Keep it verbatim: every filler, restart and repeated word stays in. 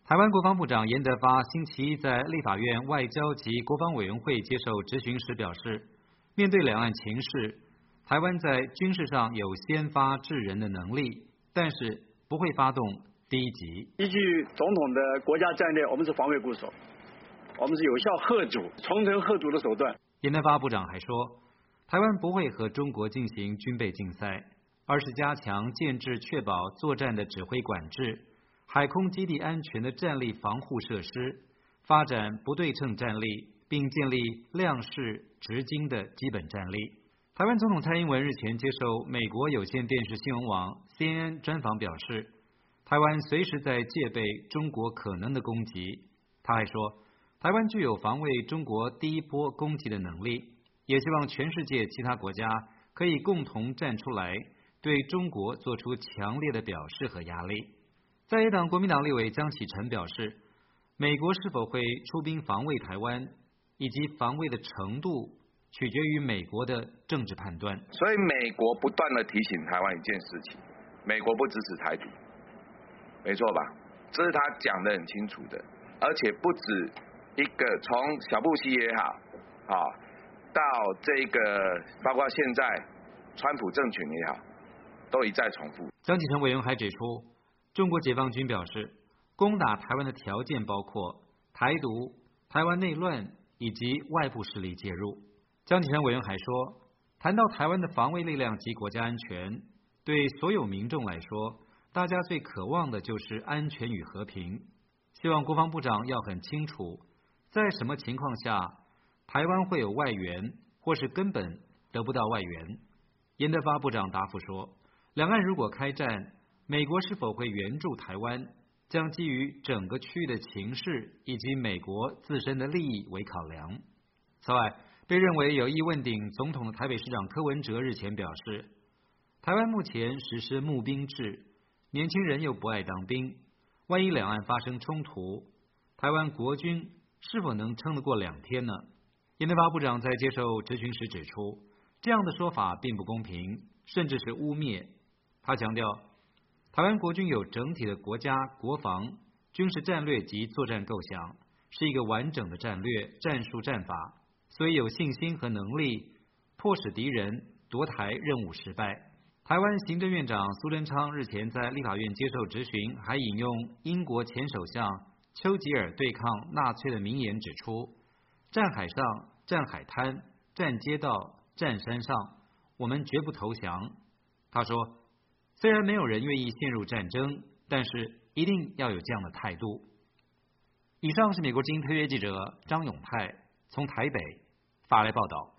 台湾国防部长严德发星期一在立法院外交及国防委员会接受质询时表示，面对两岸情势，台湾在军事上有先发制人的能力，但是不会发动第一击。 依据总统的国家战略，我们是防卫固守，我们是有效嚇阻、重城嚇阻的手段。 严德发部长还说，台湾不会和中国进行军备竞赛，而是加强建制，确保作战的指挥管制。海空基地安全的战力防护设施，发展不对称战力，并建立量式直经的基本战力。台湾总统蔡英文日前接受美国有线电视新闻网 C N N 专访表示，台湾随时在戒备中国可能的攻击。他还说，台湾具有防卫中国第一波攻击的能力，也希望全世界其他国家可以共同站出来，对中国做出强烈的表示和压力。在野党国民党立委江启臣表示，美国是否会出兵防卫台湾，以及防卫的程度，取决于美国的政治判断。 所以美国不断的提醒台湾一件事情，美国不支持台独，没错吧？这是他讲得很清楚的，而且不止一个，从小布希也好，啊，到这个包括现在川普政权也好，都一再重复。 江启臣委员还指出，中国解放军表示，攻打台湾的条件包括台独、台湾内乱以及外部势力介入。江启臣委员还说，谈到台湾的防卫力量及国家安全，对所有民众来说，大家最渴望的就是安全与和平。希望国防部长要很清楚，在什么情况下，台湾会有外援，或是根本得不到外援。严德发部长答复说，两岸如果开战，美国是否会援助台湾，将基于整个区域的情势以及美国自身的利益为考量。此外，被认为有意问鼎总统的台北市长柯文哲日前表示，台湾目前实施募兵制，年轻人又不爱当兵，万一两岸发生冲突，台湾国军是否能撑得过两天呢？严德发部长在接受质询时指出，这样的说法并不公平，甚至是污蔑。他强调，台湾国军有整体的国家国防、军事战略及作战构想，是一个完整的战略、战术、战法，所以有信心和能力迫使敌人夺台任务失败。台湾行政院长苏贞昌日前在立法院接受质询，还引用英国前首相丘吉尔对抗纳粹的名言，指出：战海上、战海滩、战街道、战山上，我们绝不投降。他说，虽然没有人愿意陷入战争，但是一定要有这样的态度。以上是美国之音特约记者张永泰从台北发来报道。